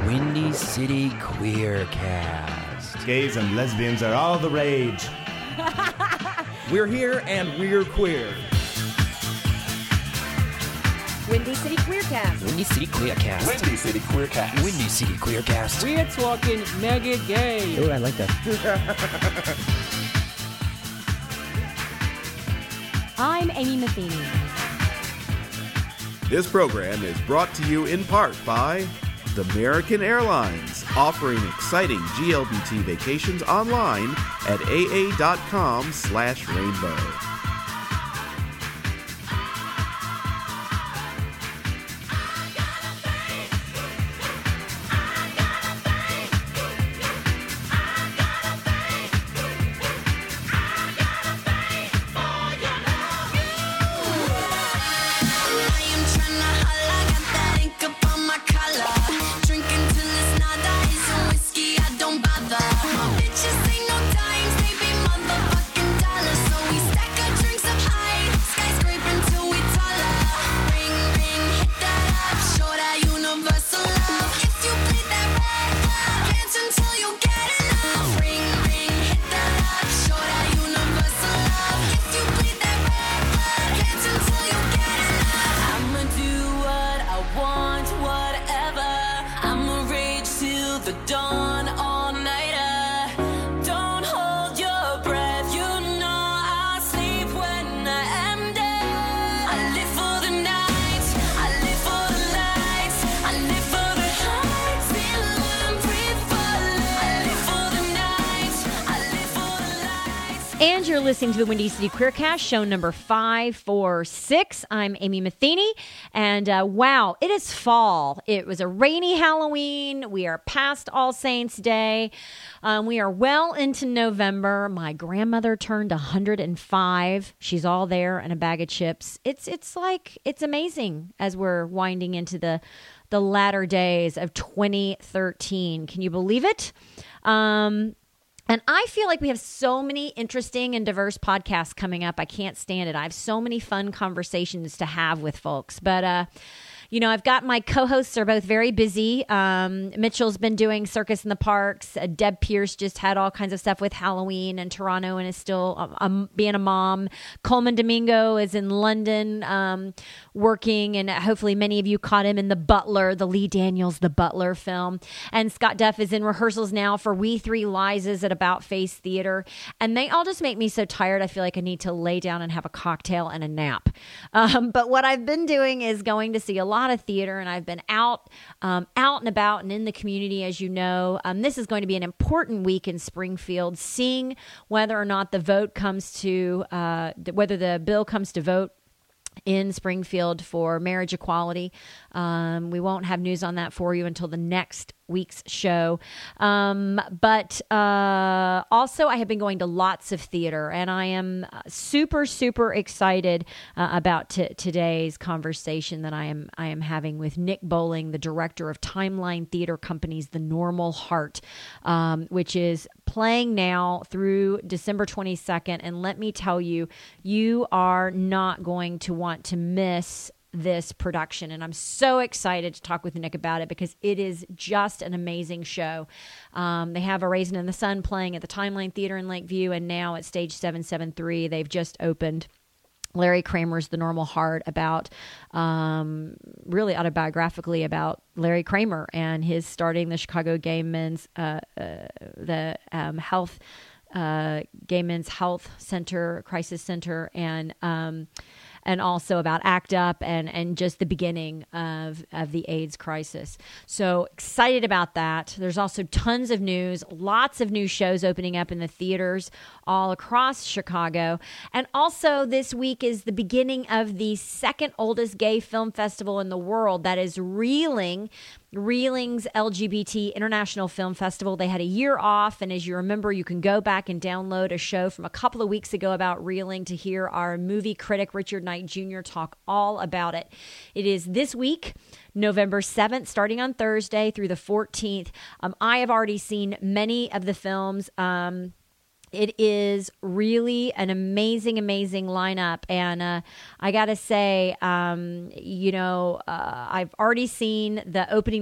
Windy City Queercast. Gays and lesbians are all the rage. We're here and we're queer. Windy City Queercast. Windy City Queercast. Windy City Queercast. Windy City Queercast. We're talking mega gay. Oh, I like that. I'm Amy Matheny. This program is brought to you in part by American Airlines, offering exciting GLBT vacations online at aa.com/rainbow. And you're listening to the Windy City Queercast, show number 546. I'm Amy Matheny, and wow, it is fall. It was a rainy Halloween. We are past All Saints Day. We are well into November. My grandmother turned 105. She's all there and a bag of chips. It's amazing as we're winding into the latter days of 2013. Can you believe it? And I feel like we have so many interesting and diverse podcasts coming up. I can't stand it. I have so many fun conversations to have with folks. But, I've got my co-hosts are both very busy. Mitchell's been doing Circus in the Parks. Deb Pierce just had all kinds of stuff with Halloween in Toronto and is still being a mom. Coleman Domingo is in London working, and hopefully many of you caught him in The Butler, the Lee Daniels The Butler film. And Scott Duff is in rehearsals now for We Three Lises at About Face Theater. And they all just make me so tired. I feel like I need to lay down and have a cocktail and a nap. But what I've been doing is going to see a lot of theater, and I've been out and about and in the community, as you know. This is going to be an important week in Springfield, seeing whether or not the vote comes to whether the bill comes to vote in Springfield for marriage equality. We won't have news on that for you until the next week's show. But also I have been going to lots of theater, and I am super, super excited about today's conversation that I am having with Nick Bowling, the director of Timeline Theater Company's The Normal Heart, which is playing now through December 22nd. And let me tell you, you are not going to want to miss this production. And I'm so excited to talk with Nick about it because it is just an amazing show. They have A Raisin in the Sun playing at the Timeline Theater in Lakeview, and now at Stage 773, they've just opened Larry Kramer's The Normal Heart, about really autobiographically about Larry Kramer and his starting the Chicago Gay Men's Gay Men's Health Center, Crisis Center, and also about ACT UP and just the beginning of the AIDS crisis. So excited about that. There's also tons of news, lots of new shows opening up in the theaters all across Chicago. And also this week is the beginning of the second oldest gay film festival in the world, that is Reeling's LGBT International Film Festival. They had a year off, and as you remember, you can go back and download a show from a couple of weeks ago about Reeling to hear our movie critic Richard Knight Jr. talk all about it. It is this week, November 7th, starting on Thursday through the 14th. I have already seen many of the films. It is really an amazing lineup. And I got to say, I've already seen the opening night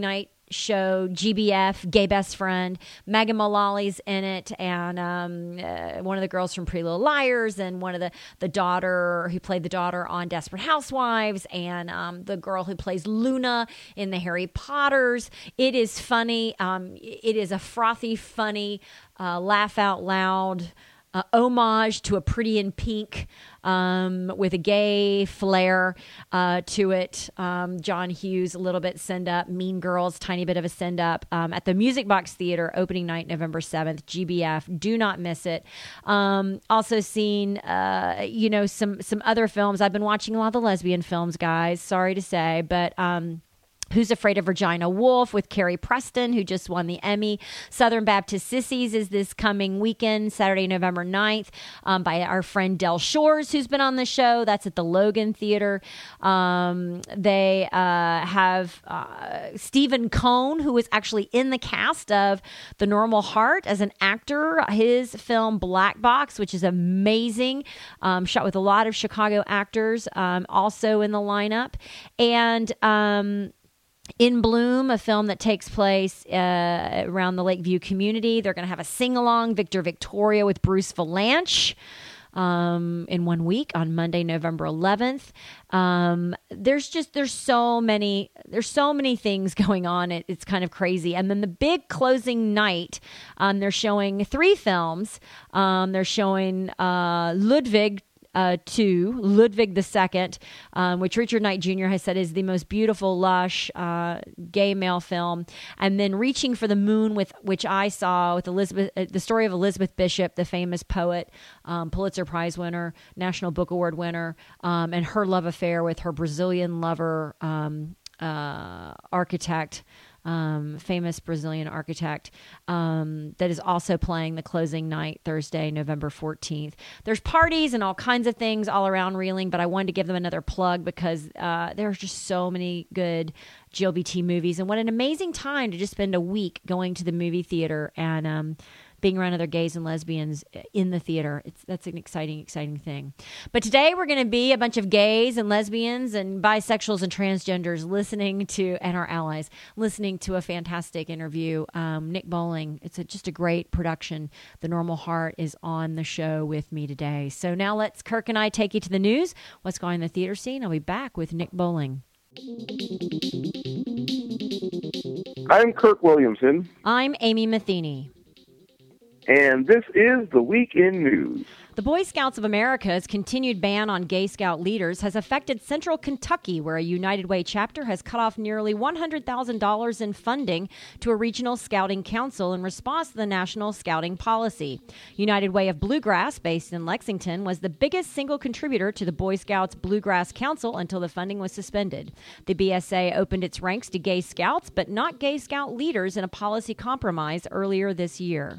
show, GBF, Gay Best Friend. Megan Mullally's in it, and one of the girls from Pretty Little Liars, and one of the daughter who played the daughter on Desperate Housewives, and the girl who plays Luna in the Harry Potters. It is funny. It is a frothy, funny, laugh out loud homage to A Pretty in Pink, with a gay flair to it. John Hughes, a little bit send up. Mean Girls, tiny bit of a send up at the Music Box Theater, opening night, November 7th. GBF, do not miss it. Also seen, some other films. I've been watching a lot of the lesbian films, guys. Sorry to say, but Who's Afraid of Virginia Woolf with Carrie Preston, who just won the Emmy. Southern Baptist Sissies is this coming weekend, Saturday, November 9th, by our friend Del Shores, who's been on the show. That's at the Logan Theater. They have Stephen Cohn, who was actually in the cast of The Normal Heart as an actor. His film Black Box, which is amazing, shot with a lot of Chicago actors, also in the lineup. And In Bloom, a film that takes place around the Lakeview community. They're going to have a sing-along, Victor Victoria with Bruce Valanche, in 1 week on Monday, November 11th. There's so many things going on. It's kind of crazy. And then the big closing night, they're showing 3 films. They're showing Ludwig II, which Richard Knight Jr. has said is the most beautiful, lush, gay male film. And then Reaching for the Moon, which I saw with the story of Elizabeth Bishop, the famous poet, Pulitzer Prize winner, National Book Award winner, and her love affair with her Brazilian lover, architect, famous Brazilian architect, that is also playing the closing night, Thursday, November 14th. There's parties and all kinds of things all around Reeling, but I wanted to give them another plug because there's just so many good GLBT movies. And what an amazing time to just spend a week going to the movie theater and being around other gays and lesbians in the theater. That's an exciting thing. But today we're going to be a bunch of gays and lesbians and bisexuals and transgenders and our allies, listening to a fantastic interview. Nick Bowling, it's just a great production. The Normal Heart is on the show with me today. So now let's, Kirk and I, take you to the news. What's going on in the theater scene? I'll be back with Nick Bowling. I'm Kirk Williamson. I'm Amy Matheny. And this is the Week in News. The Boy Scouts of America's continued ban on gay scout leaders has affected central Kentucky, where a United Way chapter has cut off nearly $100,000 in funding to a regional scouting council in response to the national scouting policy. United Way of Bluegrass, based in Lexington, was the biggest single contributor to the Boy Scouts Bluegrass Council until the funding was suspended. The BSA opened its ranks to gay scouts, but not gay scout leaders in a policy compromise earlier this year.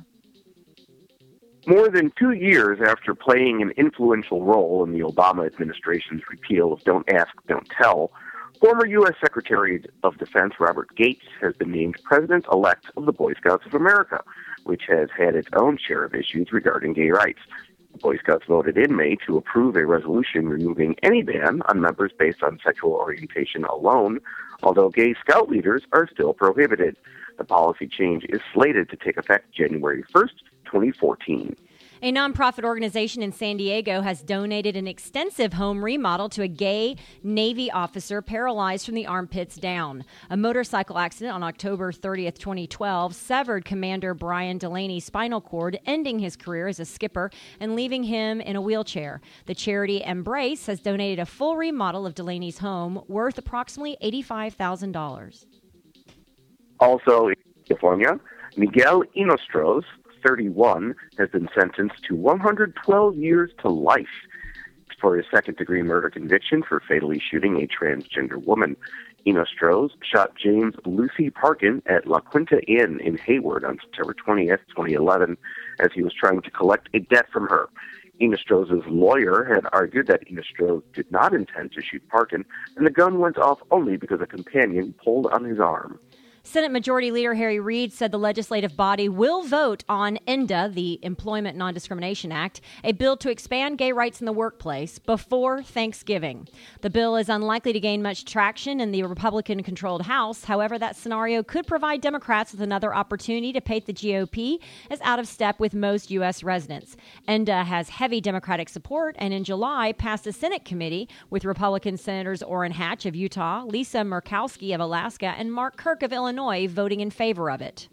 More than 2 years after playing an influential role in the Obama administration's repeal of Don't Ask, Don't Tell, former U.S. Secretary of Defense Robert Gates has been named President-elect of the Boy Scouts of America, which has had its own share of issues regarding gay rights. The Boy Scouts voted in May to approve a resolution removing any ban on members based on sexual orientation alone, although gay scout leaders are still prohibited. The policy change is slated to take effect January 1st, 2014. A nonprofit organization in San Diego has donated an extensive home remodel to a gay Navy officer paralyzed from the armpits down. A motorcycle accident on October 30th, 2012 severed Commander Brian Delaney's spinal cord, ending his career as a skipper and leaving him in a wheelchair. The charity Embrace has donated a full remodel of Delaney's home worth approximately $85,000. Also in California, Miguel Inostros, 31, has been sentenced to 112 years to life for his second-degree murder conviction for fatally shooting a transgender woman. Inostros shot James Lucy Parkin at La Quinta Inn in Hayward on September 20th, 2011, as he was trying to collect a debt from her. Inostros' lawyer had argued that Inostros did not intend to shoot Parkin, and the gun went off only because a companion pulled on his arm. Senate Majority Leader Harry Reid said the legislative body will vote on ENDA, the Employment Non-Discrimination Act, a bill to expand gay rights in the workplace, before Thanksgiving. The bill is unlikely to gain much traction in the Republican-controlled House. However, that scenario could provide Democrats with another opportunity to paint the GOP as out of step with most U.S. residents. ENDA has heavy Democratic support and in July passed a Senate committee with Republican Senators Orrin Hatch of Utah, Lisa Murkowski of Alaska, and Mark Kirk of Illinois voting in favor of it.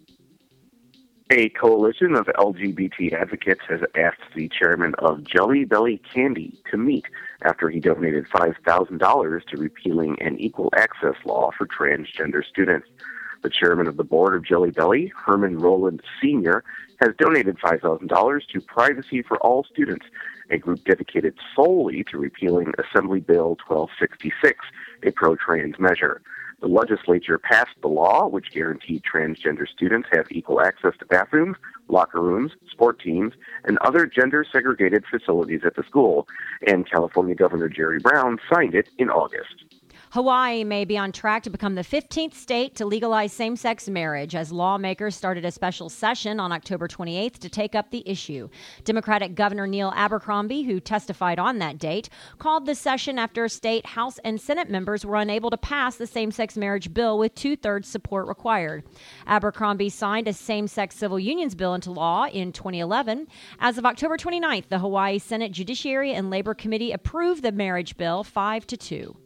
A coalition of LGBT advocates has asked the chairman of Jelly Belly Candy to meet after he donated $5,000 to repealing an equal access law for transgender students. The chairman of the board of Jelly Belly, Herman Rowland Sr., has donated $5,000 to Privacy for All Students, a group dedicated solely to repealing Assembly Bill 1266, a pro-trans measure. The legislature passed the law, which guaranteed transgender students have equal access to bathrooms, locker rooms, sport teams, and other gender-segregated facilities at the school, and California Governor Jerry Brown signed it in August. Hawaii may be on track to become the 15th state to legalize same-sex marriage as lawmakers started a special session on October 28th to take up the issue. Democratic Governor Neil Abercrombie, who testified on that date, called the session after state House and Senate members were unable to pass the same-sex marriage bill with two-thirds support required. Abercrombie signed a same-sex civil unions bill into law in 2011. As of October 29th, the Hawaii Senate Judiciary and Labor Committee approved the marriage bill 5-2.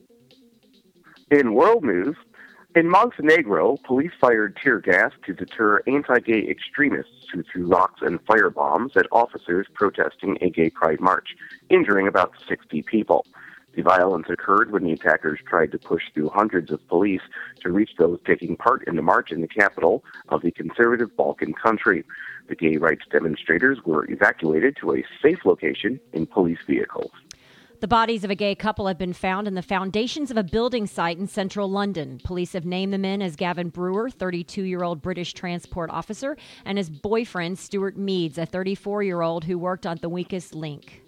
In world news, in Montenegro, police fired tear gas to deter anti-gay extremists who threw rocks and firebombs at officers protesting a gay pride march, injuring about 60 people. The violence occurred when the attackers tried to push through hundreds of police to reach those taking part in the march in the capital of the conservative Balkan country. The gay rights demonstrators were evacuated to a safe location in police vehicles. The bodies of a gay couple have been found in the foundations of a building site in central London. Police have named the men as Gavin Brewer, 32-year-old British transport officer, and his boyfriend, Stuart Meads, a 34-year-old who worked on the Weakest Link.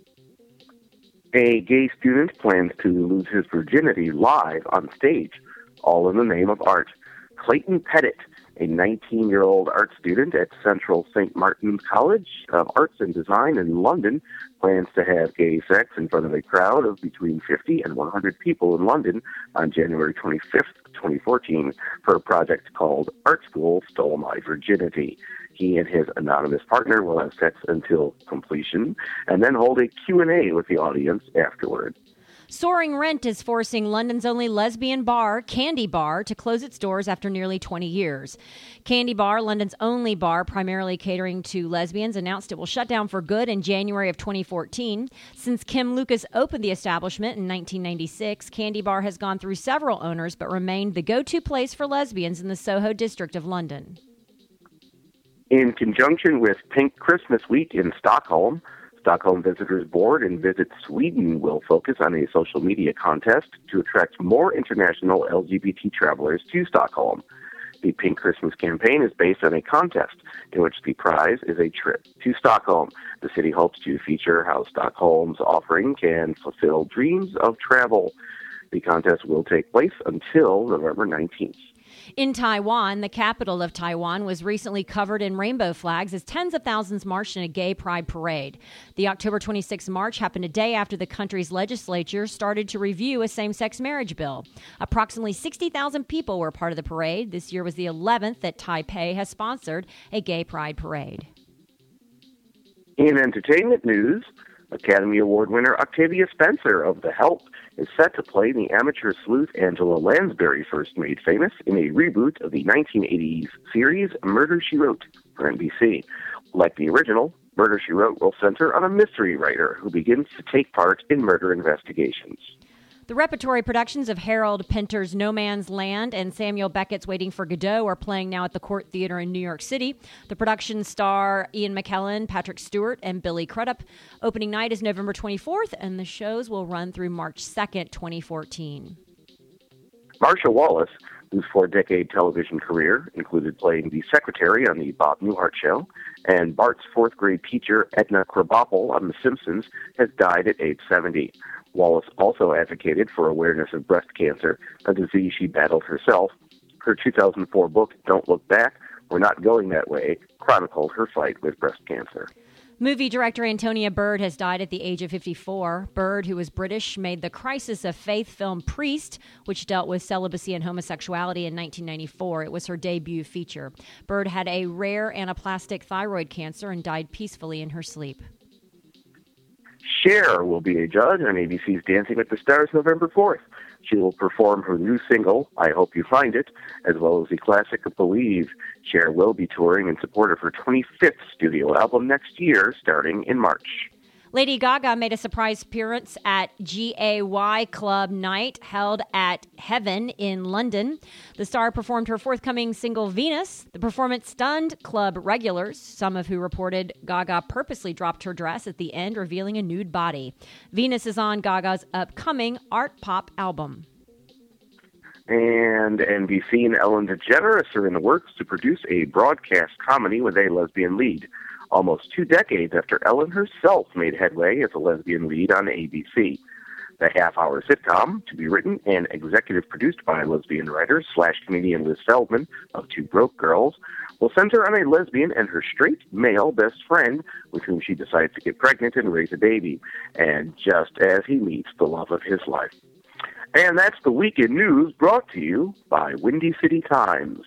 A gay student plans to lose his virginity live on stage, all in the name of art. Clayton Pettit, a 19-year-old art student at Central St. Martin's College of Arts and Design in London, plans to have gay sex in front of a crowd of between 50 and 100 people in London on January 25th, 2014, for a project called Art School Stole My Virginity. He and his anonymous partner will have sex until completion and then hold a Q&A with the audience afterward. Soaring rent is forcing London's only lesbian bar, Candy Bar, to close its doors after nearly 20 years. Candy Bar, London's only bar primarily catering to lesbians, announced it will shut down for good in January of 2014. Since Kim Lucas opened the establishment in 1996, Candy Bar has gone through several owners but remained the go-to place for lesbians in the Soho district of London. In conjunction with Pink Christmas Week in Stockholm Visitors Board and Visit Sweden will focus on a social media contest to attract more international LGBT travelers to Stockholm. The Pink Christmas campaign is based on a contest in which the prize is a trip to Stockholm. The city hopes to feature how Stockholm's offering can fulfill dreams of travel. The contest will take place until November 19th. In Taiwan, the capital of Taiwan was recently covered in rainbow flags as tens of thousands marched in a gay pride parade. The October 26th march happened a day after the country's legislature started to review a same-sex marriage bill. Approximately 60,000 people were part of the parade. This year was the 11th that Taipei has sponsored a gay pride parade. In entertainment news, Academy Award winner Octavia Spencer of The Help is set to play the amateur sleuth Angela Lansbury, first made famous in a reboot of the 1980s series Murder, She Wrote for NBC. Like the original, Murder, She Wrote will center on a mystery writer who begins to take part in murder investigations. The repertory productions of Harold Pinter's No Man's Land and Samuel Beckett's Waiting for Godot are playing now at the Court Theater in New York City. The productions star Ian McKellen, Patrick Stewart, and Billy Crudup. Opening night is November 24th, and the shows will run through March 2nd, 2014. Marcia Wallace, whose four-decade television career included playing the secretary on The Bob Newhart Show and Bart's fourth-grade teacher Edna Krabappel on The Simpsons, has died at age 70. Wallace also advocated for awareness of breast cancer, a disease she battled herself. Her 2004 book, Don't Look Back, We're Not Going That Way, chronicled her fight with breast cancer. Movie director Antonia Bird has died at the age of 54. Bird, who was British, made the Crisis of Faith film Priest, which dealt with celibacy and homosexuality in 1994. It was her debut feature. Bird had a rare anaplastic thyroid cancer and died peacefully in her sleep. Cher will be a judge on ABC's Dancing with the Stars November 4th. She will perform her new single, I Hope You Find It, as well as the classic Believe. Cher will be touring in support of her 25th studio album next year, starting in March. Lady Gaga made a surprise appearance at GAY Club Night held at Heaven in London. The star performed her forthcoming single, Venus. The performance stunned club regulars, some of who reported Gaga purposely dropped her dress at the end, revealing a nude body. Venus is on Gaga's upcoming art pop album. And NBC and Ellen DeGeneres are in the works to produce a broadcast comedy with a lesbian lead. Almost 2 decades after Ellen herself made headway as a lesbian lead on ABC. The half-hour sitcom, to be written and executive produced by lesbian writer / comedian Liz Feldman of Two Broke Girls, will center on a lesbian and her straight male best friend with whom she decides to get pregnant and raise a baby, and just as he meets the love of his life. And that's the Week in News brought to you by Windy City Times.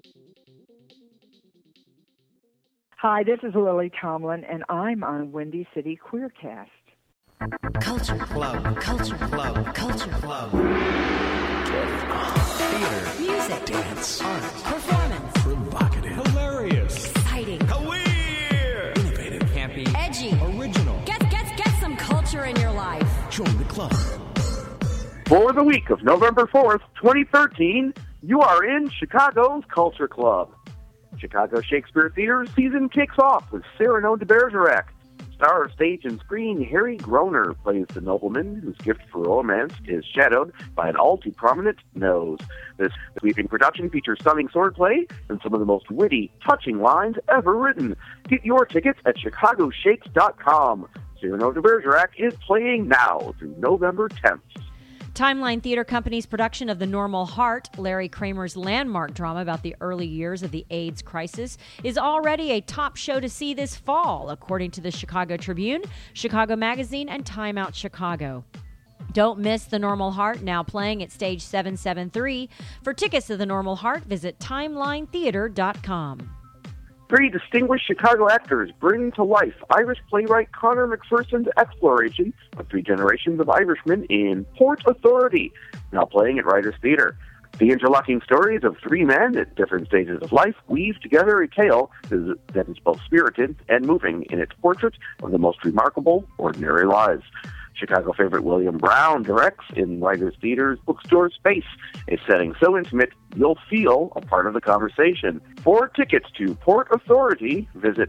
Hi, this is Lily Tomlin, and I'm on Windy City Queercast. Culture Club. Culture Club. Culture Club. Theater. Music. Dance. Art. Performance. Provocative. Hilarious. Exciting. Queer. Innovative. Campy. Edgy. Original. Get some culture in your life. Join the club. For the week of November 4th, 2013, you are in Chicago's Culture Club. Chicago Shakespeare Theater's season kicks off with Cyrano de Bergerac. Star of stage and screen Harry Groner plays the nobleman whose gift for romance is shadowed by an all-too-prominent nose. This sweeping production features stunning swordplay and some of the most witty, touching lines ever written. Get your tickets at chicagoshakes.com. Cyrano de Bergerac is playing now through November 10th. Timeline Theater Company's production of The Normal Heart, Larry Kramer's landmark drama about the early years of the AIDS crisis, is already a top show to see this fall, according to the Chicago Tribune, Chicago Magazine, and Time Out Chicago. Don't miss The Normal Heart, now playing at Stage 773. For tickets to The Normal Heart, visit timelinetheater.com. 3 distinguished Chicago actors bring to life Irish playwright Conor McPherson's exploration of 3 generations of Irishmen in Port Authority, now playing at Writers Theater. The interlocking stories of 3 men at different stages of life weave together a tale that is both spirited and moving in its portrait of the most remarkable ordinary lives. Chicago favorite William Brown directs in Writers Theater's bookstore space, a setting so intimate you'll feel a part of the conversation. For tickets to Port Authority, visit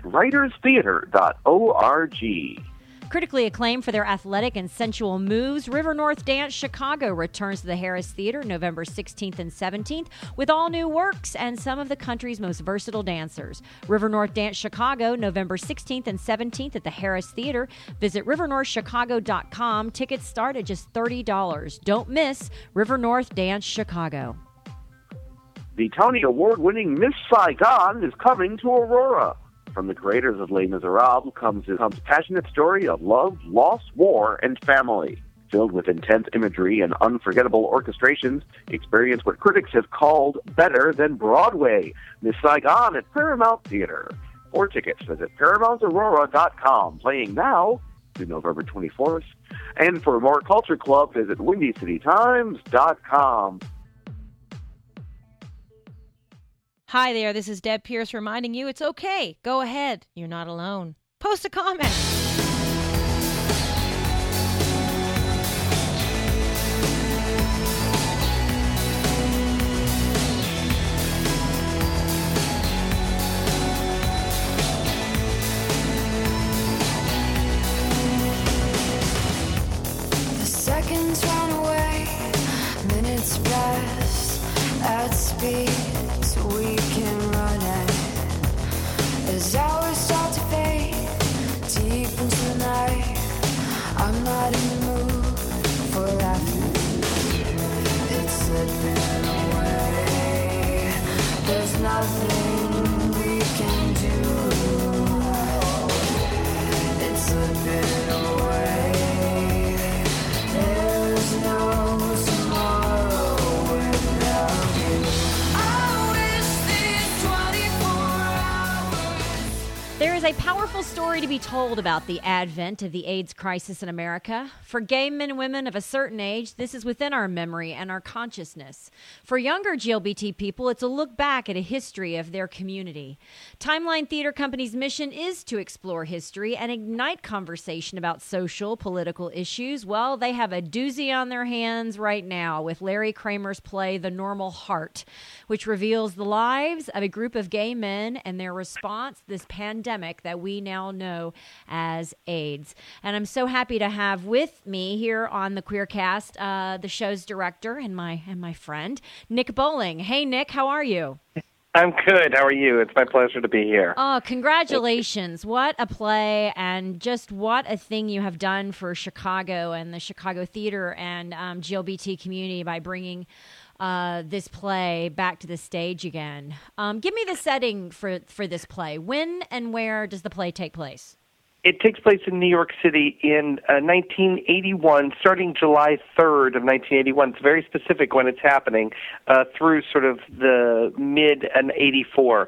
writerstheater.org. Critically acclaimed for their athletic and sensual moves, River North Dance Chicago returns to the Harris Theater November 16th and 17th with all new works and some of the country's most versatile dancers. River North Dance Chicago, November 16th and 17th at the Harris Theater. Visit rivernorthchicago.com. Tickets start at just $30. Don't miss River North Dance Chicago. The Tony Award-winning Miss Saigon is coming to Aurora. From the creators of Les Miserables comes a passionate story of love, loss, war, and family. Filled with intense imagery and unforgettable orchestrations, experience what critics have called better than Broadway. Miss Saigon at Paramount Theater. For tickets, visit ParamountAurora.com. Playing now through November 24th. And for more Culture Club, visit WindyCityTimes.com. Hi there, this is Deb Pierce reminding you it's okay. Go ahead. You're not alone. Post a comment. The seconds run away, minutes pass at speed. We can run it as hours start to fade deep into the night. I'm not in the mood for laughing. It's slipping away. nothing we can do. It's slipping away. There's no tomorrow without you. I wish these 24 hours. There is a powerful story to be told about the advent of the AIDS crisis in America. For gay men and women of a certain age, this is within our memory and our consciousness. For younger GLBT people, it's a look back at a history of their community. Timeline Theater Company's mission is to explore history and ignite conversation about social, political issues. Well, they have a doozy on their hands right now with Larry Kramer's play The Normal Heart, which reveals the lives of a group of gay men and their response to this pandemic that we now know as AIDS. And I'm so happy to have with me here on the QueerCast the show's director and my friend, Nick Bowling. Hey, Nick, how are you? I'm good. How are you? It's my pleasure to be here. Oh, congratulations. What a play, and just what a thing you have done for Chicago and the Chicago theater and GLBT community by bringing this play back to the stage again. Give me the setting for this play. When and where does the play take place? It takes place in New York City in 1981, starting July 3rd of 1981. It's very specific when it's happening, through sort of the mid and 84.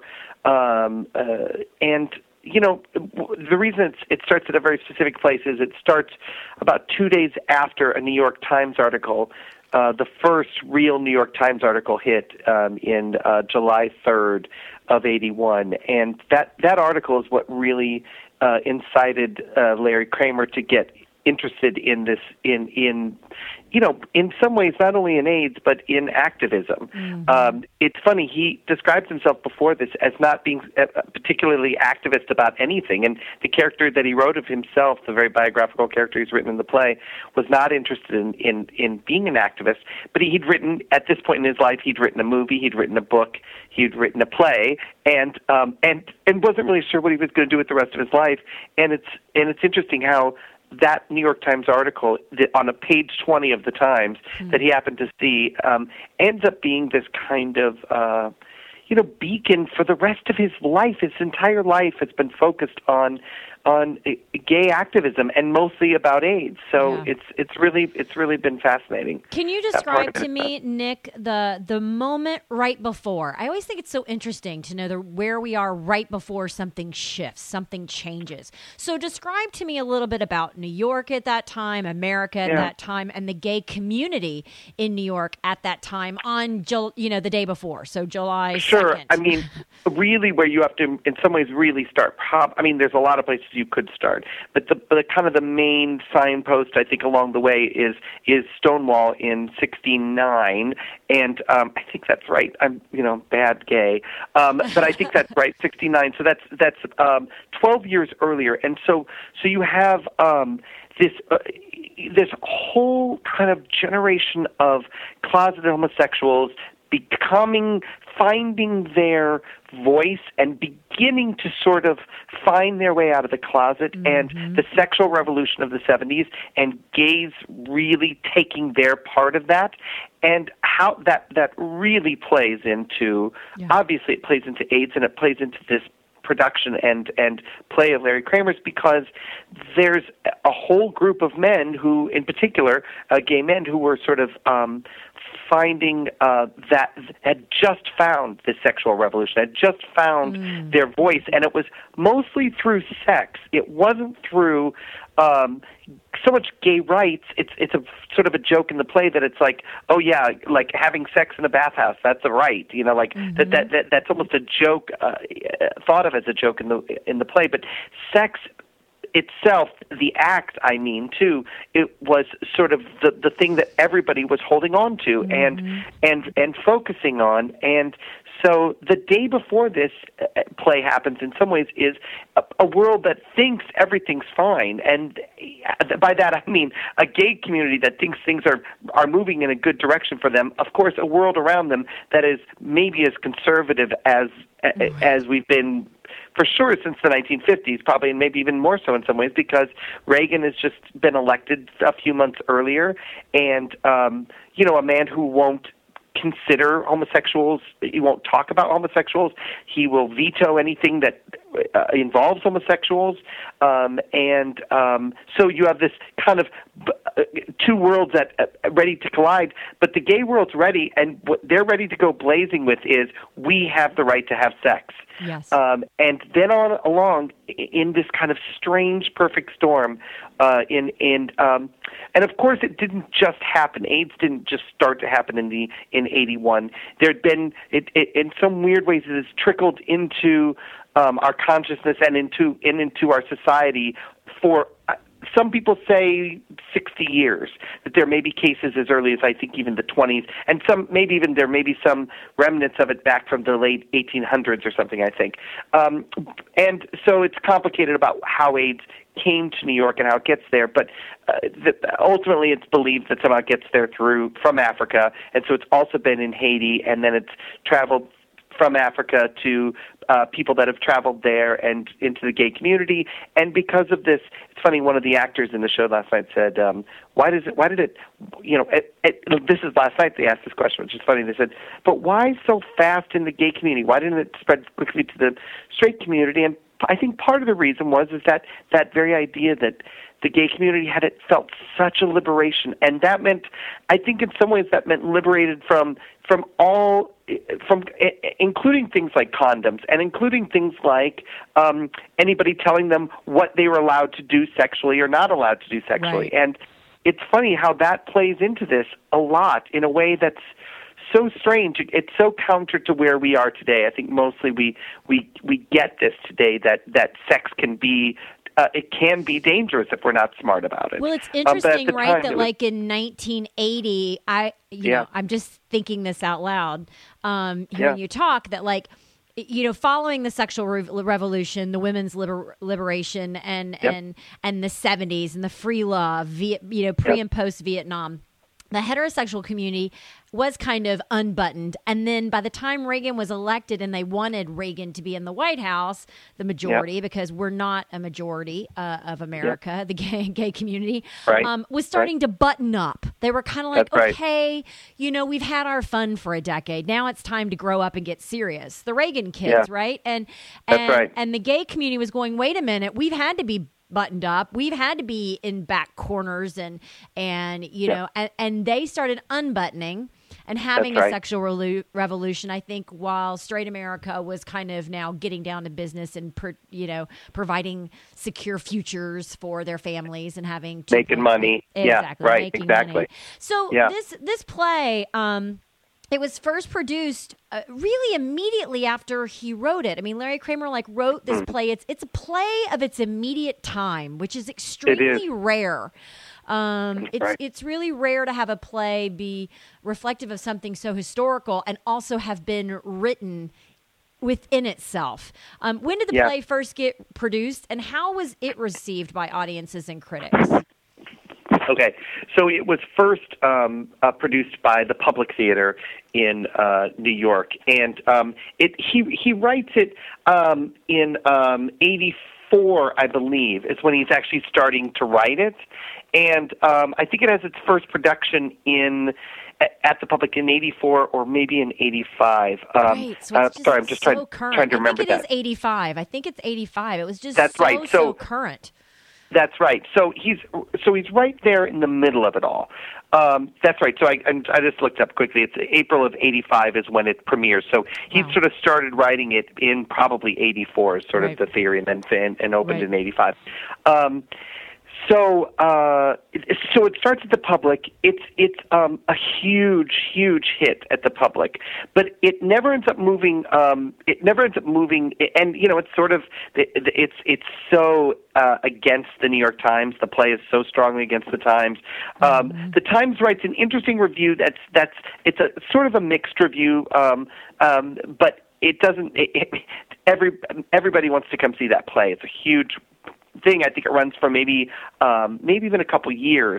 And, you know, the reason it starts at a very specific place is it starts about 2 days after a New York Times article. The first real New York Times article hit in July 3rd of 81. And that article is what really incited Larry Kramer to get interested in this, in you know, in some ways not only in AIDS but in activism. Mm-hmm. It's funny, he describes himself before this as not being particularly activist about anything, and the character that he wrote of himself, the very biographical character he's written in the play, was not interested in being an activist. But he'd written, at this point in his life, he'd written a movie, he'd written a book, he'd written a play, and wasn't really sure what he was going to do with the rest of his life. And it's interesting how that New York Times article on a page 20 of the Times that he happened to see ends up being this kind of beacon for the rest of his life. His entire life has been focused on gay activism and mostly about AIDS. So yeah. it's really been fascinating. Can you describe to me, Nick, the moment right before? I always think it's so interesting to know where we are right before something shifts, something changes. So describe to me a little bit about New York at that time, America at that time, and the gay community in New York at that time on the day before. So July 2nd. Sure. I mean, really where you have to, in some ways, really start. There's a lot of places you could start, but the kind of the main signpost I think along the way is Stonewall in '69, and I think that's right. I'm bad gay, but I think that's right. '69. So that's 12 years earlier, and so you have this whole kind of generation of closeted homosexuals finding their voice and beginning to sort of find their way out of the closet, and the sexual revolution of the 70s, and gays really taking their part of that, and how that really plays into, obviously it plays into AIDS, and it plays into this production and play of Larry Kramer's, because there's a whole group of men who, in particular, gay men who were sort of finding that had just found the sexual revolution, had just found their voice, and it was mostly through sex. It wasn't through so much gay rights. It's a sort of a joke in the play that it's like, oh yeah, like having sex in a bathhouse, that's a right, that's almost a joke, thought of as a joke in the play. But sex itself, the act, too, it was sort of the thing that everybody was holding on to and focusing on. And so the day before this play happens, in some ways, is a world that thinks everything's fine. And by that I mean a gay community that thinks things are moving in a good direction for them. Of course, a world around them that is maybe as conservative as we've been for sure since the 1950s, probably, and maybe even more so in some ways, because Reagan has just been elected a few months earlier, and a man who won't consider homosexuals. He won't talk about homosexuals. He will veto anything that involves homosexuals. So you have this kind of two worlds that ready to collide. But the gay world's ready, and what they're ready to go blazing with is we have the right to have sex. Yes. And then on along in this kind of strange perfect storm, and of course it didn't just happen. AIDS didn't just start to happen in 81. There'd been it in some weird ways it has trickled into our consciousness and into our society for. Some people say 60 years, that there may be cases as early as I think even the 20s, and there may be some remnants of it back from the late 1800s or something, I think. And so it's complicated about how AIDS came to New York and how it gets there, but ultimately it's believed that somehow it gets there from Africa, and so it's also been in Haiti, and then it's traveled from Africa to people that have traveled there and into the gay community. And because of this, it's funny, one of the actors in the show last night said, why did it, this is last night they asked this question, which is funny. They said, but why so fast in the gay community? Why didn't it spread quickly to the straight community? And I think part of the reason was that very idea that the gay community felt such a liberation, and that meant, I think in some ways that meant liberated from including things like condoms and including things like anybody telling them what they were allowed to do sexually or not allowed to do sexually. Right. And it's funny how that plays into this a lot in a way that's so strange. It's so counter to where we are today. I think mostly we get this today that sex can be it can be dangerous if we're not smart about it. Well, it's interesting, right, that like in 1980, I'm just thinking this out loud, hearing you talk, that like, following the sexual revolution, the women's liberation, and the 70s and the free love, pre and post Vietnam, the heterosexual community was kind of unbuttoned. And then by the time Reagan was elected and they wanted Reagan to be in the White House, the majority, because we're not a majority of America, the gay community, was starting to button up. They were kind of like, okay, we've had our fun for a decade. Now it's time to grow up and get serious. The Reagan kids, right? And the gay community was going, wait a minute, we've had to be buttoned up. We've had to be in back corners and they started unbuttoning and having a sexual revolution, I think, while straight America was kind of now getting down to business and providing secure futures for their families and having making money. Making money. So this play it was first produced really immediately after he wrote it. I mean, Larry Kramer wrote this play. It's a play of its immediate time, which is extremely rare. It's really rare to have a play be reflective of something so historical and also have been written within itself. When did the play first get produced, and how was it received by audiences and critics? Okay, so it was first produced by the Public Theater in New York, and he writes it in 84, I believe, is when he's actually starting to write it, and I think it has its first production at the Public in 84 or maybe in 85. Right, so it's sorry, I'm just trying to remember that. I think it is 85. I think it's 85. It was just so current. That's right. So he's right there in the middle of it all. That's right. So I just looked up quickly. It's April of 85 is when it premieres. So he sort of started writing it in probably 84 is sort of the theory, and then opened in 85. So it starts at the Public. It's a huge hit at the Public, but it never ends up moving. And it's sort of it's so against the New York Times. The play is so strongly against the Times. The Times writes an interesting review. It's a sort of a mixed review, but it doesn't. Everybody wants to come see that play. It's a huge thing. I think it runs for maybe even a couple years,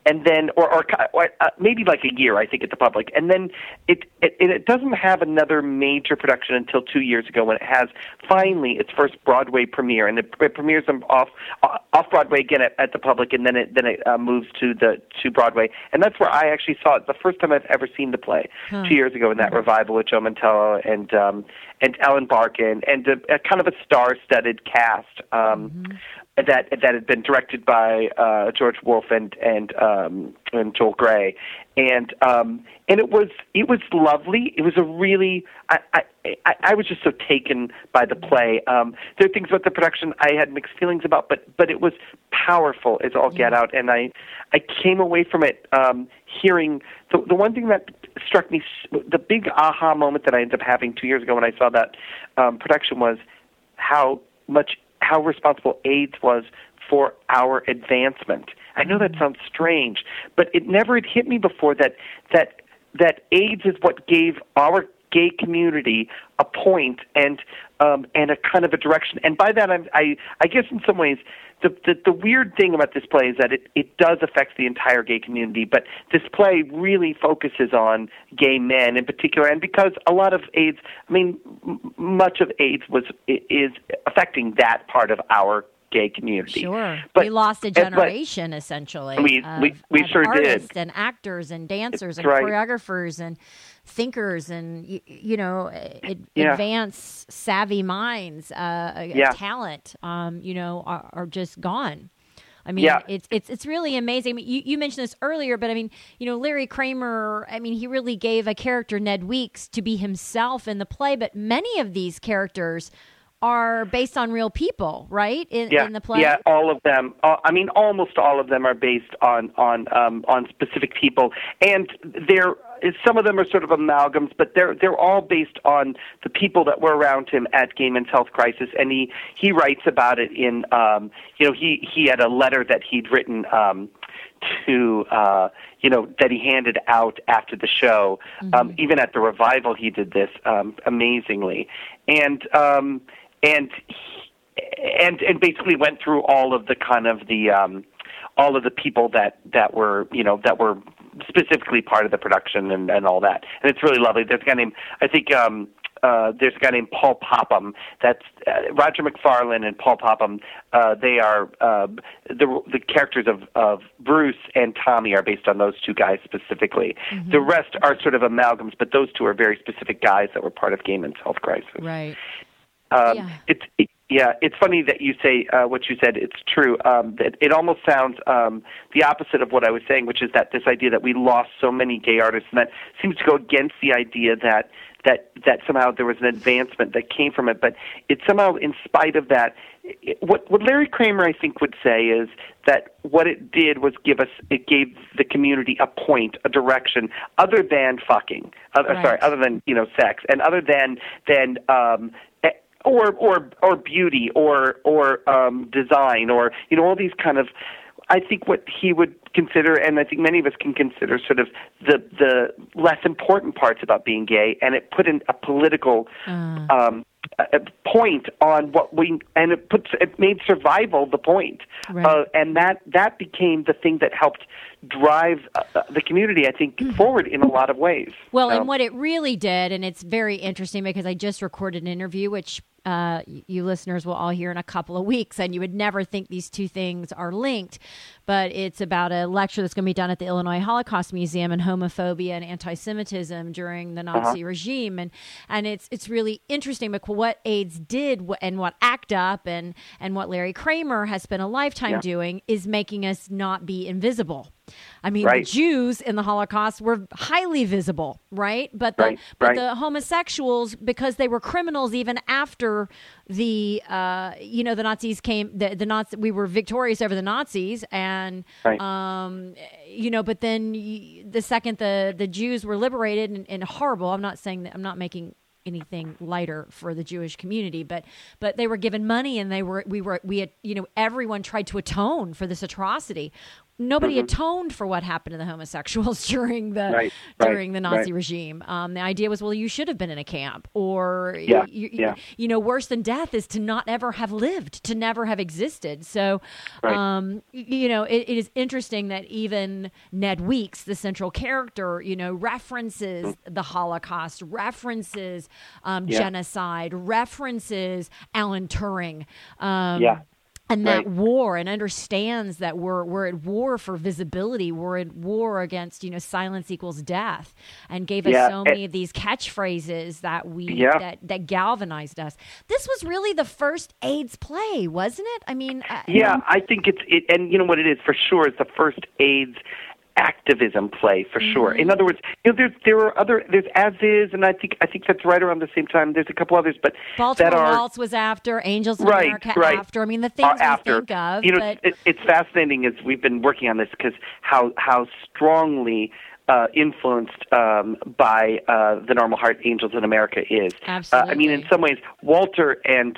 and then or maybe like a year, I think, at the public, and then it doesn't have another major production until 2 years ago when it has finally its first Broadway premiere, and it premieres off Broadway again at the public, and then it moves to Broadway, and that's where I actually saw it. The first time I've ever seen the play 2 years ago in that revival with Joe Mantello and Ellen Barkin and a kind of a star-studded cast that had been directed by George Wolfe and Joel Grey, and it was lovely. It was a really I was just so taken by the play. There are things about the production I had mixed feelings about, but it was powerful as all get out, and I came away from it hearing the one thing that struck me, the big aha moment that I ended up having 2 years ago when I saw that production was how responsible AIDS was for our advancement. I know that sounds strange, but it never had hit me before that AIDS is what gave our gay community a point and a kind of a direction. And by that, I guess in some ways, the weird thing about this play is that it does affect the entire gay community, but this play really focuses on gay men in particular, and because a lot of AIDS, much of AIDS is affecting that part of our gay community. Sure. But we lost a generation, essentially. We sure artists did. And actors and dancers and right. choreographers and thinkers and, advanced, savvy minds, talent, are just gone. It's really amazing. You mentioned this earlier, but Larry Kramer, he really gave a character, Ned Weeks, to be himself in the play, but many of these characters are based on real people, right? In the play? Yeah, all of them. Almost all of them are based on specific people, and some of them are sort of amalgams, but they're all based on the people that were around him at Gay Men's Health Crisis, and he writes about it in he had a letter that he'd written to that he handed out after the show. Even at the revival, he did this amazingly, and basically went through all of the kind of all of the people that were specifically part of the production and all that, and it's really lovely. There's a guy named there's a guy named Paul Popham. That's Roger McFarlane and Paul Popham. They are the characters of Bruce and Tommy are based on those two guys specifically. Mm-hmm. The rest are sort of amalgams, but those two are very specific guys that were part of Gay Men's Health Crisis. Right. It's funny that you say what you said. It's true. It almost sounds the opposite of what I was saying, which is that this idea that we lost so many gay artists, and that seems to go against the idea that somehow there was an advancement that came from it. But it's somehow, in spite of that, what Larry Kramer, I think, would say is that what it did was it gave the community a point, a direction, other than fucking, other than sex, and other than or beauty or design or all these kind of. I think what he would consider, and I think many of us can consider, sort of the less important parts about being gay, and it put in a political point on it made survival the point, right. And that became the thing that helped drive the community, I think, forward in a lot of ways. Well, and what it really did, and it's very interesting because I just recorded an interview, which you listeners will all hear in a couple of weeks, and you would never think these two things are linked, but it's about a lecture that's going to be done at the Illinois Holocaust Museum on homophobia and anti-Semitism during the Nazi regime, and it's really interesting because what AIDS did and what ACT UP and what Larry Kramer has spent a lifetime doing is making us not be invisible. The Jews in the Holocaust were highly visible, right? But the homosexuals, because they were criminals even after the the Nazis came, the Nazis, we were victorious over the Nazis, and but then the second the Jews were liberated and horrible. I'm not saying that, I'm not making anything lighter for the Jewish community, but they were given money, and we had everyone tried to atone for this atrocity. nobody atoned for what happened to the homosexuals during the Nazi regime. The idea was, well, you should have been in a camp, or you know, worse than death is to not ever have lived, to never have existed. So, you know, it is interesting that even Ned Weeks, the central character, you know, references the Holocaust, references genocide, references Alan Turing. And that war, and understands that we're at war for visibility. We're at war against, you know, silence equals death, and gave us so many of these catchphrases that that galvanized us. This was really the first AIDS play, wasn't it? I mean, I think it, and you know what it is for sure. It's the first AIDS activism play for sure. In other words, you know, there's As Is, and I think that's right around the same time. There's a couple others, but Baltimore Waltz was after, Angels in America after. I mean, the things we think of. You know, it's fascinating as we've been working on this, because how strongly influenced by the Normal Heart Angels in America is. Absolutely. I mean, in some ways, Walter and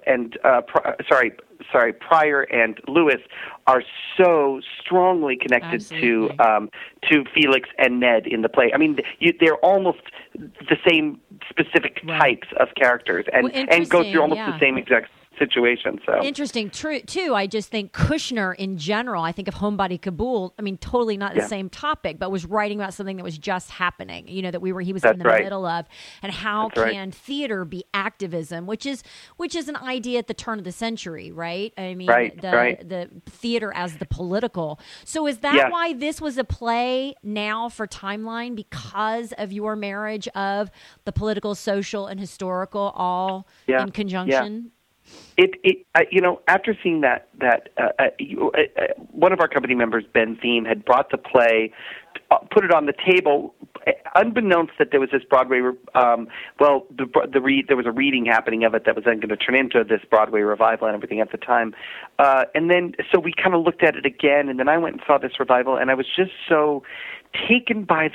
Pryor and Lewis are so strongly connected to Felix and Ned in the play. I mean, they're almost the same specific types of characters, and go through almost the same exact situation. So interesting, too. I just think Kushner in general. I think of Homebody Kabul. I mean, totally not the same topic, but was writing about something that was just happening. You know, that he was in the middle of, and how can theater be activism, which is an idea at the turn of the century, right? I mean, the theater as the political. So is that why this was a play now for Timeline, because of your marriage of the political, social, and historical all in conjunction? You know, after seeing that one of our company members, Ben Thiem, had brought the play, put it on the table, unbeknownst that there was this Broadway. There was a reading happening of it that was then going to turn into this Broadway revival and everything at the time. And then, so we kind of looked at it again, and then I went and saw this revival, and I was just so taken by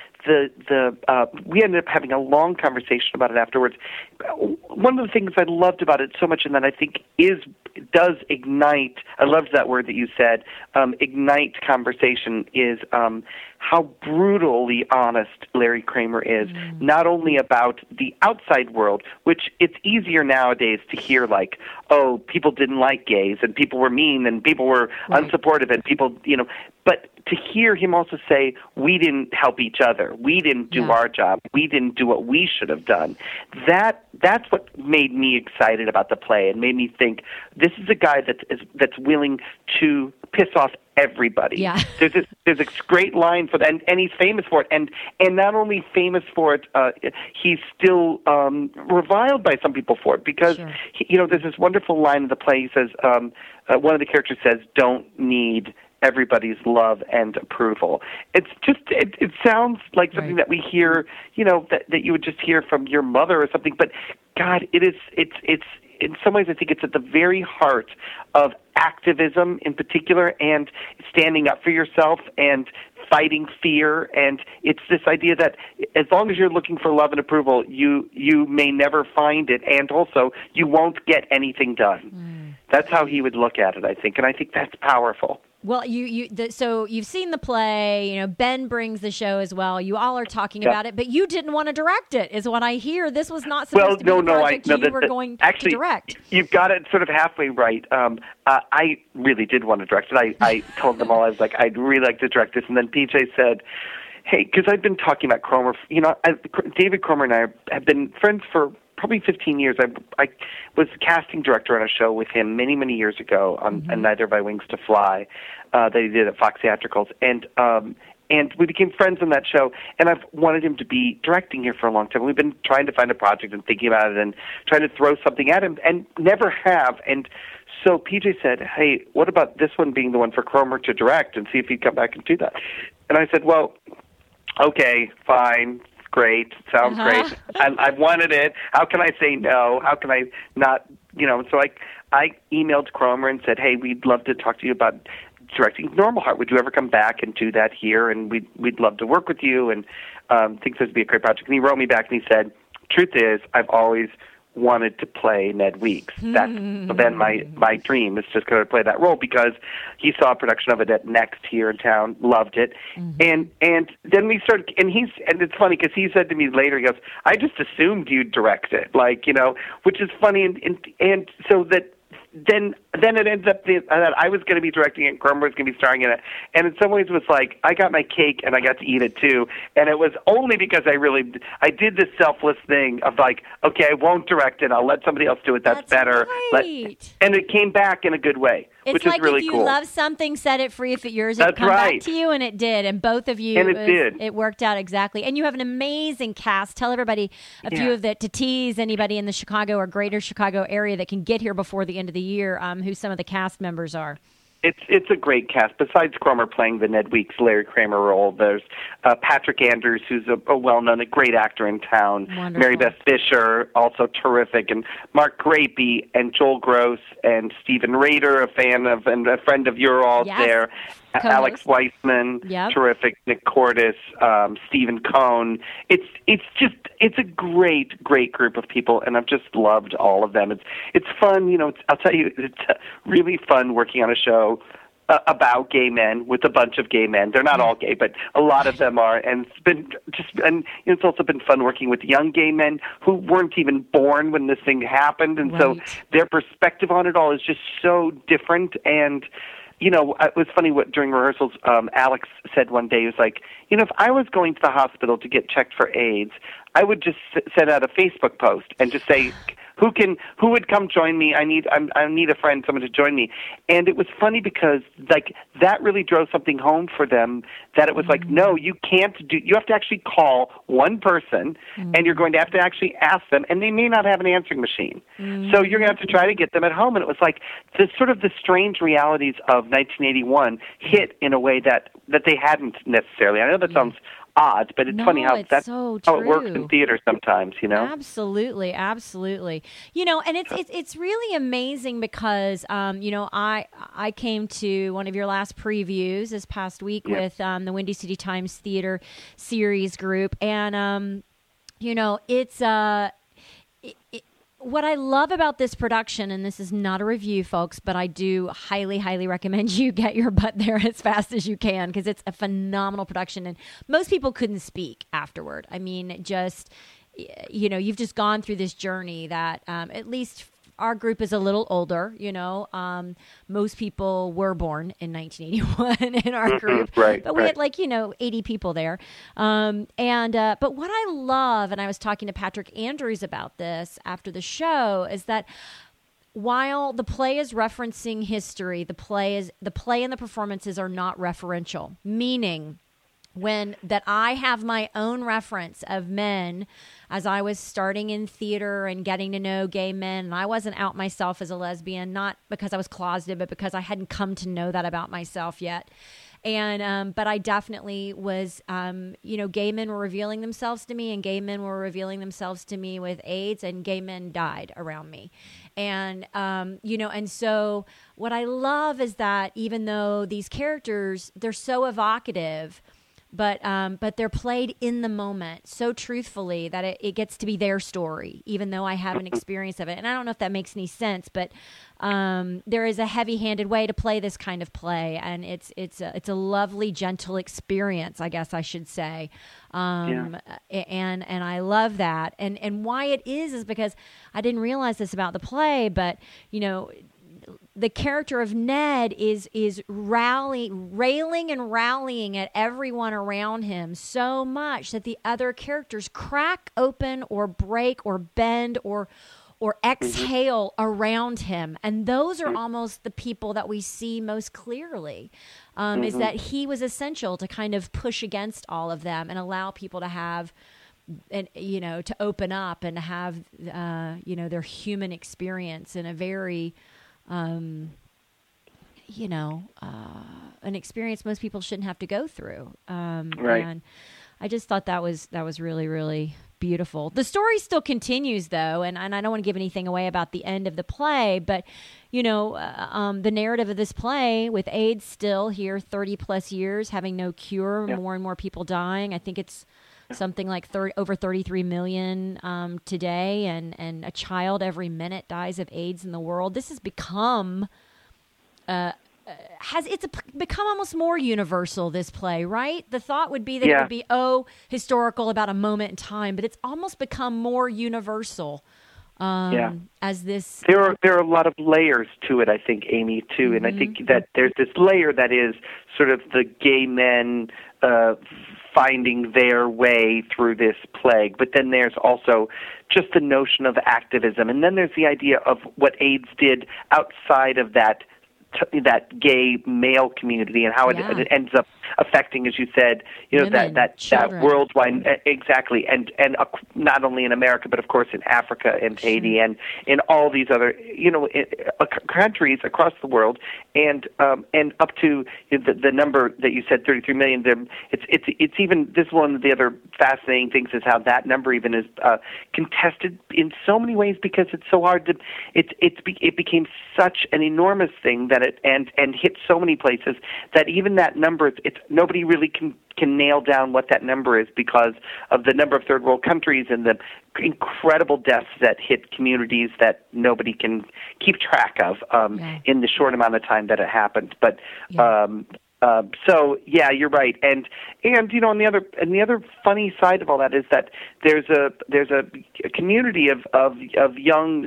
we ended up having a long conversation about it afterwards. One of the things I loved about it so much, and that I think does ignite, I loved that word that you said, ignite conversation, is how brutally honest Larry Kramer is, not only about the outside world, which it's easier nowadays to hear, like, oh, people didn't like gays, and people were mean, and people were unsupportive, and people, you know, but to hear him also say, we didn't help each other, we didn't do our job, we didn't do what we should have done, that's what made me excited about the play, and made me think, this is a guy that's willing to piss off everybody. Yeah. There's a great line for that, and he's famous for it, and not only famous for it, he's still reviled by some people for it, because you know, there's this wonderful line in the play. He says, one of the characters says, "Don't need everybody's love and approval." It's just it sounds like something that we hear, you know, that you would just hear from your mother or something, but God, it's in some ways I think it's at the very heart of activism in particular, and standing up for yourself and fighting fear. And it's this idea that as long as you're looking for love and approval, you may never find it, and also you won't get anything done. That's how he would look at it, I think, and I think that's powerful. Well, so you've seen the play. You know, Ben brings the show as well. You all are talking about it, but you didn't want to direct it, is what I hear. This was not supposed to be the project you were going to direct. You've got it sort of halfway right. I really did want to direct it. I told them all, I was like, I'd really like to direct this, and then PJ said, hey, because I've been talking about Cromer. You know, David Cromer and I have been friends for probably 15 years. I was the casting director on a show with him many, many years ago on Neither Have I Wings to Fly that he did at Fox Theatricals. And we became friends on that show, and I've wanted him to be directing here for a long time. We've been trying to find a project and thinking about it and trying to throw something at him, and never have. And so PJ said, hey, what about this one being the one for Cromer to direct, and see if he'd come back and do that? And I said, well, okay, fine. Great. Sounds great. I wanted it. How can I say no? How can I not, you know? So I emailed Cromer and said, hey, we'd love to talk to you about directing Normal Heart. Would you ever come back and do that here? And we'd love to work with you, and think this would be a great project. And he wrote me back and he said, truth is, I've always wanted to play Ned Weeks. That's been my dream, is just going to play that role, because he saw a production of it at Next here in town, loved it, and then we started. And it's funny because he said to me later, he goes, "I just assumed you'd direct it," like, which is funny, and so that. Then it ends up that I was going to be directing it, and Cromer was going to be starring in it, and in some ways it was like I got my cake and I got to eat it too, and it was only because I did this selfless thing of like, okay, I won't direct it, I'll let somebody else do it. That's better. Right. And it came back in a good way, which like is really if you cool. love something, set it free. If it yours, it'll come back to you, and it did. And both of you, it worked out exactly. And you have an amazing cast. Tell everybody a few of to tease anybody in the Chicago or greater Chicago area that can get here before the end of the year, who some of the cast members are. It's a great cast. Besides Cromer playing the Ned Weeks, Larry Kramer role, there's Patrick Anders, who's a well-known, a great actor in town. Wonderful. Mary Beth Fisher, also terrific, and Mark Grapey and Joel Gross and Stephen Rader, a fan of and a friend of your all's there. Alex Weissman, terrific. Nick Cordes, Stephen Cohn. It's a great group of people, and I've just loved all of them. It's fun, I'll tell you, it's really fun working on a show about gay men with a bunch of gay men. They're not all gay, but a lot of them are, and it's also been fun working with young gay men who weren't even born when this thing happened, and so their perspective on it all is just so different. And it was funny during rehearsals, Alex said one day, he was like, if I was going to the hospital to get checked for AIDS, I would just send out a Facebook post and just say, who would come join me? I need a friend, someone to join me. And it was funny because like that really drove something home for them, that it was like, no, you have to actually call one person, and you're going to have to actually ask them, and they may not have an answering machine. So you're going to have to try to get them at home. And it was like the strange realities of 1981 hit in a way that they hadn't necessarily. I know that sounds odd, but it's funny how it works in theater sometimes, Absolutely. And it's really amazing because I came to one of your last previews this past week with the Windy City Times Theater series group, and it's what I love about this production, and this is not a review, folks, but I do highly, highly recommend you get your butt there as fast as you can, because it's a phenomenal production, and most people couldn't speak afterward. I mean, you've just gone through this journey that at least our group is a little older, most people were born in 1981 in our group, but we had 80 people there. But what I love, and I was talking to Patrick Andrews about this after the show, is that while the play is referencing history, the play and the performances are not referential, meaning that I have my own reference of men as I was starting in theater and getting to know gay men, and I wasn't out myself as a lesbian, not because I was closeted, but because I hadn't come to know that about myself yet. And but I definitely was, gay men were revealing themselves to me, and gay men were revealing themselves to me with AIDS, and gay men died around me. And, and so what I love is that even though these characters, they're so evocative, but they're played in the moment so truthfully that it gets to be their story, even though I have an experience of it. And I don't know if that makes any sense, but there is a heavy-handed way to play this kind of play, and it's a lovely, gentle experience, I guess I should say. And I love that. And why it is because I didn't realize this about the play, but the character of Ned is railing and rallying at everyone around him so much that the other characters crack open or break or bend or exhale around him. And those are almost the people that we see most clearly, is that he was essential to kind of push against all of them and allow people to have, and to open up and have, their human experience in a very, an experience most people shouldn't have to go through. And I just thought that was really, really beautiful. The story still continues though, and I don't want to give anything away about the end of the play, but the narrative of this play with AIDS still here 30 plus years, having no cure, more and more people dying. I think it's something like over 33 million today, and a child every minute dies of AIDS in the world. This has become become almost more universal, this play, right? The thought would be that it would be historical about a moment in time, but it's almost become more universal. As this, there are a lot of layers to it, I think, Amy, too, and I think that there's this layer that is sort of the gay men finding their way through this plague, but then there's also just the notion of activism, and then there's the idea of what AIDS did outside of that gay male community and how it ends up affecting, as you said, women, that worldwide, exactly, and not only in America but of course in Africa and Haiti and in all these other countries across the world, and up to the number that you said, 33 million. It's even, this is one of the other fascinating things is how that number even is contested in so many ways, because it's so hard to it became such an enormous thing that it hit so many places that even that number, it's nobody really can nail down what that number is, because of the number of third world countries and the incredible deaths that hit communities that nobody can keep track of in the short amount of time that it happened. But so you're right, and on the other funny side of all that is that there's a community of young,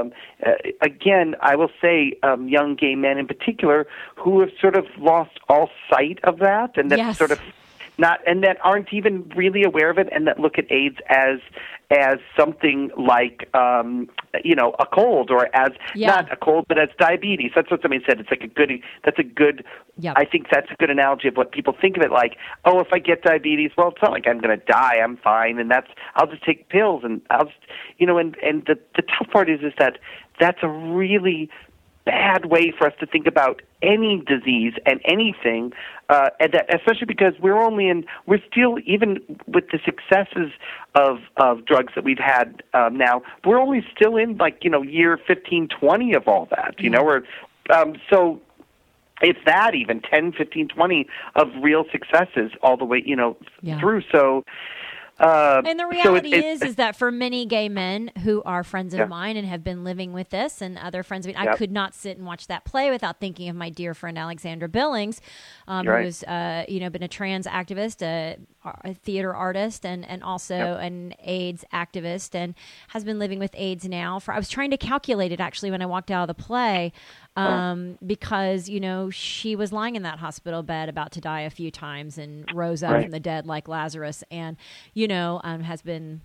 again, I will say, young gay men in particular, who have sort of lost all sight of that, and that sort of that aren't even really aware of it, and that look at AIDS as something like a cold, or as not a cold but as diabetes. That's what somebody said. It's like a good I think that's a good analogy of what people think of it like. Oh, if I get diabetes, well, it's not like I'm going to die. I'm fine, and I'll just take pills, and I'll just and the tough part is that that's a really bad way for us to think about any disease and anything, and that, especially because we're still, even with the successes of drugs that we've had now, we're only still in year 15, 20 of all that, we're so it's that even 10, 15, 20 of real successes all the way, through. So and the reality is that for many gay men who are friends of mine and have been living with this, and other friends of mine, I could not sit and watch that play without thinking of my dear friend Alexandra Billings, who's been a trans activist, a theater artist, and also an AIDS activist, and has been living with AIDS now I was trying to calculate it actually when I walked out of the play. Because, she was lying in that hospital bed about to die a few times and rose up from the dead like Lazarus, and, has been,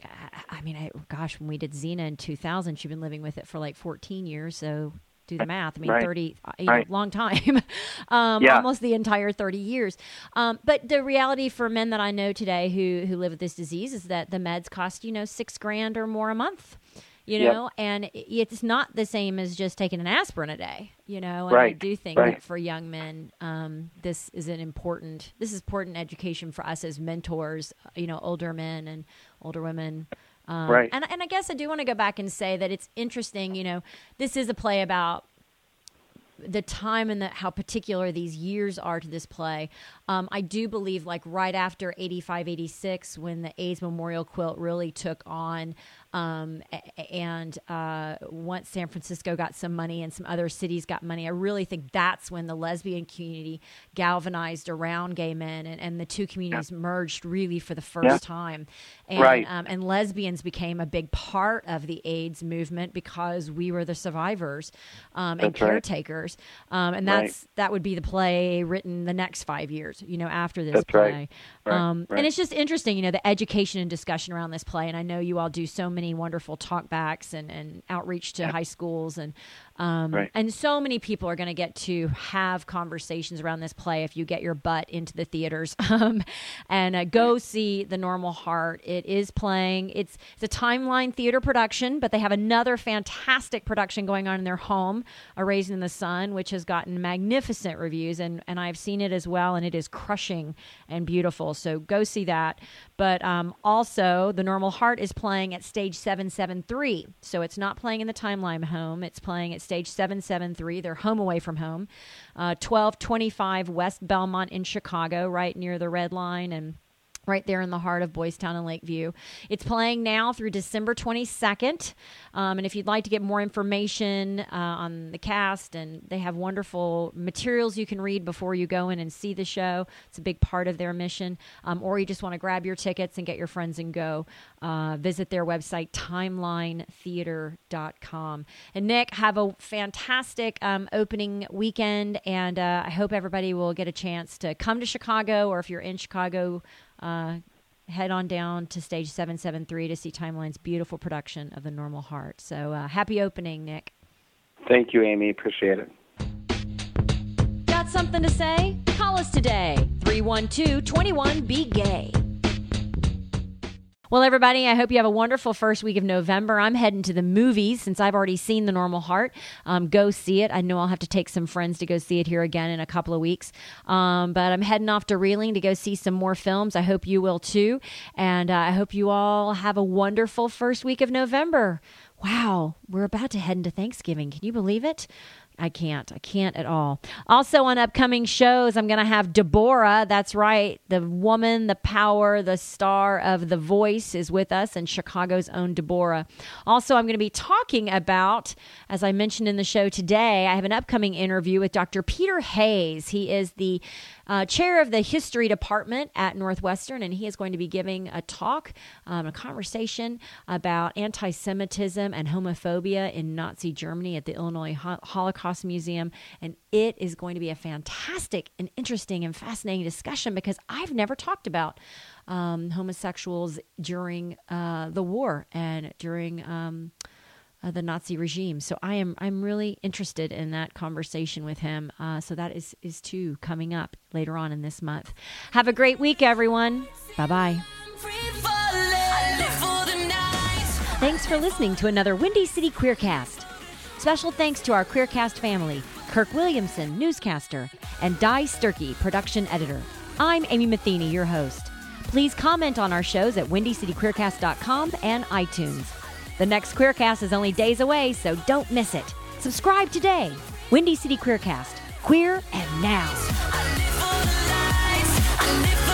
when we did Xena in 2000, she'd been living with it for like 14 years. So do the math. 30, long time, almost the entire 30 years. But the reality for men that I know today who live with this disease is that the meds cost, $6,000 or more a month. And it's not the same as just taking an aspirin a day, and I do think that for young men, this is important education for us as mentors, older men and older women. And I guess I do want to go back and say that it's interesting, this is a play about the time and how particular these years are to this play. I do believe right after 85, 86, when the AIDS Memorial Quilt really took on, and once San Francisco got some money and some other cities got money, I really think that's when the lesbian community galvanized around gay men, and the two communities merged really for the first time. And, and lesbians became a big part of the AIDS movement because we were the survivors and caretakers. And that would be the play written the next 5 years, after this play. And it's just interesting, the education and discussion around this play. And I know you all do so many wonderful talkbacks and outreach to high schools, and so many people are going to get to have conversations around this play if you get your butt into the theaters and go see The Normal Heart. It is playing. It's a Timeline theater production, but they have another fantastic production going on in their home, A Raisin in the Sun, which has gotten magnificent reviews, and I've seen it as well, and it is crushing and beautiful. So go see that. But also, The Normal Heart is playing at Stage 773. So it's not playing in the Timeline home. It's playing at Stage 773. They're home away from home. 1225 West Belmont in Chicago, right near the Red Line. And right there in the heart of Boys Town and Lakeview. It's playing now through December 22nd. And if you'd like to get more information on the cast, and they have wonderful materials you can read before you go in and see the show. It's a big part of their mission. Or you just want to grab your tickets and get your friends and go, visit their website, timelinetheater.com. And Nick, have a fantastic opening weekend, and I hope everybody will get a chance to come to Chicago, or if you're in Chicago, head on down to Stage 773 to see Timeline's beautiful production of The Normal Heart. So happy opening, Nick. Thank you, Amy. Appreciate it. Got something to say? Call us today, 312-21-BE-GAY. Well, everybody, I hope you have a wonderful first week of November. I'm heading to the movies since I've already seen The Normal Heart. Go see it. I know I'll have to take some friends to go see it here again in a couple of weeks. But I'm heading off to Reeling to go see some more films. I hope you will too. And I hope you all have a wonderful first week of November. Wow, we're about to head into Thanksgiving. Can you believe it? I can't at all. Also on upcoming shows, I'm going to have Deborah. That's right. The woman, the power, the star of The Voice is with us, and Chicago's own Deborah. Also, I'm going to be talking about, as I mentioned in the show today, I have an upcoming interview with Dr. Peter Hayes. He is the chair of the history department at Northwestern, and he is going to be giving a talk, a conversation about anti-Semitism and homophobia in Nazi Germany at the Illinois Holocaust Museum. And it is going to be a fantastic and interesting and fascinating discussion, because I've never talked about homosexuals during the war and during the Nazi regime. So I'm really interested in that conversation with him. So that is too coming up later on in this month. Have a great week, everyone. Bye-bye. Thanks for listening to another Windy City Queercast. Special thanks to our Queercast family, Kirk Williamson, newscaster, and Di Sturkey, production editor. I'm Amy Matheny, your host. Please comment on our shows at WindyCityQueercast.com and iTunes. The next Queercast is only days away, so don't miss it. Subscribe today. Windy City Queercast. Queer and now.